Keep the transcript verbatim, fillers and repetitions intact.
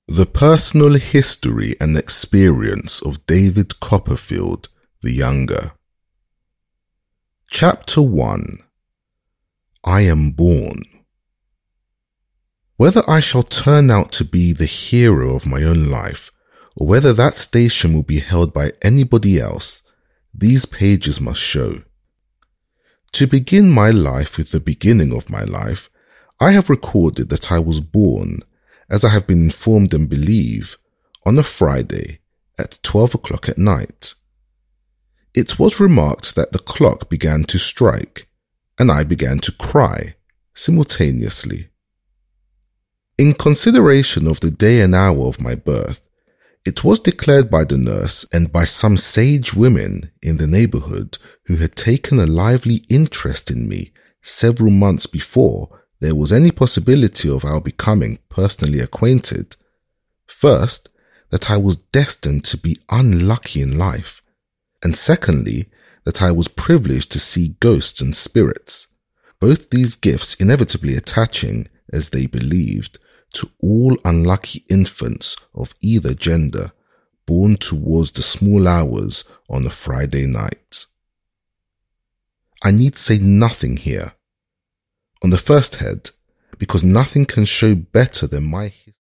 The personal history and experience of David Copperfield the Younger. Chapter one. I am born. Whether I shall turn out to be the hero of my own life, or whether that station will be held by anybody else, these pages must show. To begin my life with the beginning of my life, I have recorded that I was born, as I have been informed and believe, on a Friday at twelve o'clock at night. It was remarked that the clock began to strike, and I began to cry simultaneously. In consideration of the day and hour of my birth, it was declared by the nurse and by some sage women in the neighbourhood who had taken a lively interest in me several months before there was any possibility of our becoming personally acquainted. First, that I was destined to be unlucky in life, and secondly, that I was privileged to see ghosts and spirits, both these gifts inevitably attaching, as they believed, to all unlucky infants of either gender born towards the small hours on a Friday night. I need say nothing here. On the first head, because nothing can show better than my